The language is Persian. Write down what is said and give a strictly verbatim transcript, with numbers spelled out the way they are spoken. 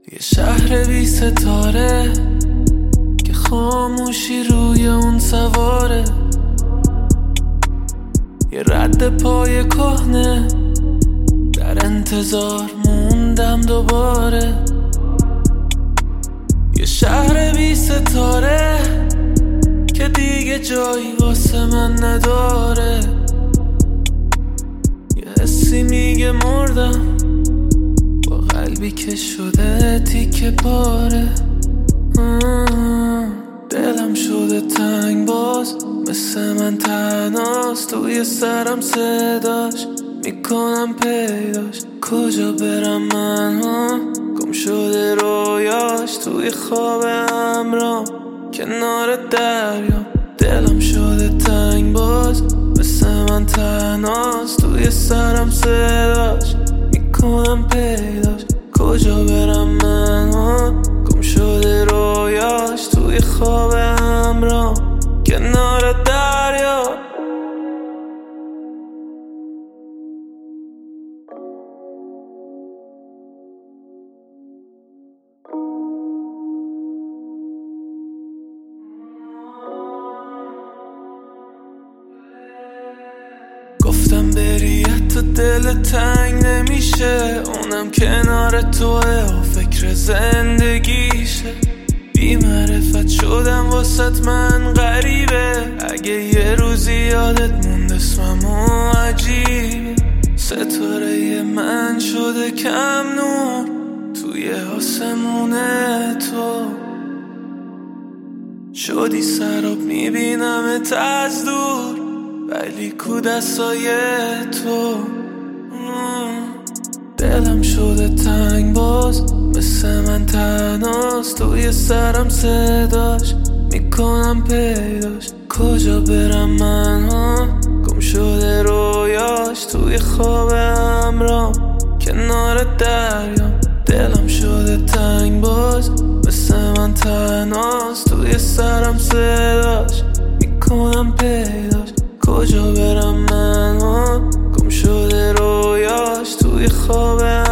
یه شهر بی ستاره که خاموشی روی اون سواره، یه رد پای کهنه در انتظار موندم دوباره. یه شهر بی ستاره که دیگه جایی واسه من نداره، یه حسی میگه مردم با قلبی که شده تیکه پاره. دلم شده تنگ باز، مثل من تنهاست، توی سرم صداش میکنم پیداش. کجا برم من ها، گم شده رویاش، توی خواب امرام کنار دریا. دلم شده تنگ باز، مثل من تنهاست، توی سرم صداش میکنم پیداش. کجا برم من ها، گم شده رویاش، توی خواب امرام کنار دریا. گفتم بری تو دل تنگ نمیشه، اونم کنار توه و فکر زندگیشه. بی معرفت شدم واسط من غریبه، اگه یه روزی یادت موند اسمم و عجیبه. ستاره من شده کم نور توی آسمون تو، شدی سراب میبینمت از دور ولی کو دستای تو. دلم شده تنگ باز، مثل من تنهاست، توی سرم صداش میکنم پیداش. کجا برم من ها، گم شده رویاش، توی خواب امرام کنار دریا. دلم شده تنگ باز، مثل من تنهاست، توی سرم صداش میکنم پیداش. کجا برم من ها، گم شده رویاش، توی خواب